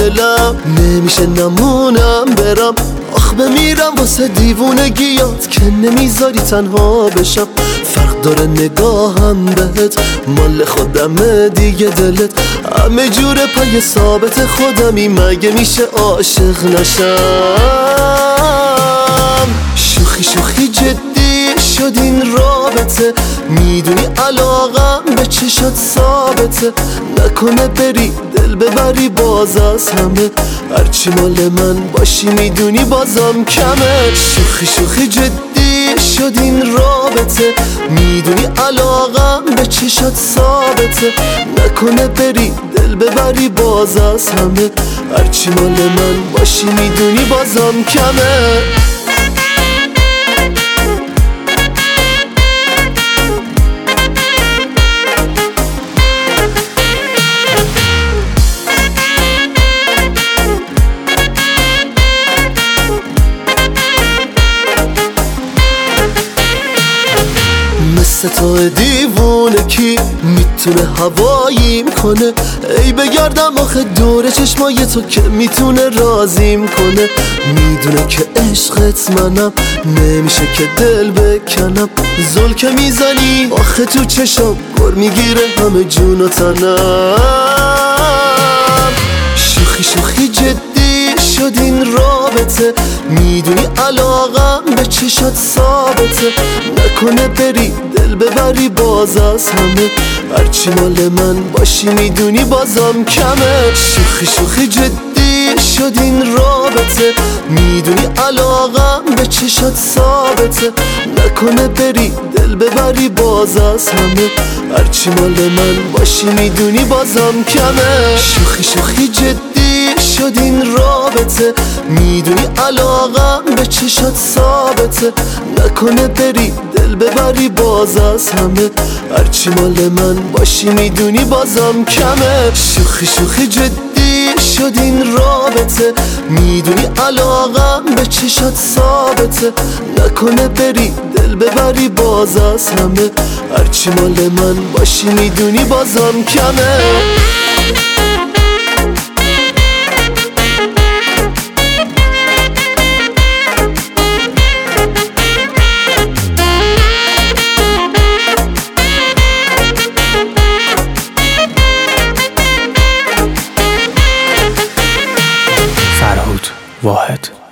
دلم نمیشه نمونم برم. آخ بمیرم واسه دیوونگیات که نمیذاری تنها بشم. فرق داره نگاهم بهت، مال خودمه دیگه دلت. همه جوره پای ثابت خودمی، مگه میشه عاشق نشم؟ شوخی شوخی جدی شد این رابطه، میدونی علاقم به چشات ثابته. نکنه بری دل ببری باز از همه، هرچی مال من باشی میدونی بازم کمه. شوخی شوخی جدی شد این رابطه، میدونی علاقم به چشات ثابته. نکنه بری دل ببری باز از همه، هرچی مال من باشی میدونی بازم کمه. مثل تو دیوونه کی میتونه هواییم کنه؟ ای بگردم آخه دور چشمای تو که میتونه رازیم کنه. میدونه که عشقت منم، نمیشه که دل بکنم. زل که میزنی آخه تو چشم گر میگیره همه جون و تنم. شوخی شوخی جدی شد این رابطه، میدونی علاقم به چشات ثابته. نکنه بری دل ببری باز از همه، هرچی مال من باشی میدونی بازم کمه. شوخی شوخی جدی شد این رابطه، میدونی علاقم به چشات ثابته. نکنه بری دل ببری باز از همه، هرچی مال من باشی میدونی بازم کمه. شوخی شوخی جدی شد این رابطه، میدونی علاقم به چشات ثابته. نکنه بری دل ببری باز از همه، هرچی مال من باشی میدونی بازم کمه. شوخی شوخی جدی شد این رابطه، میدونی علاقم به چشات ثابته. نکنه بری دل ببری باز از همه، هرچی مال من باشی میدونی بازم کمه. فرهود واحد.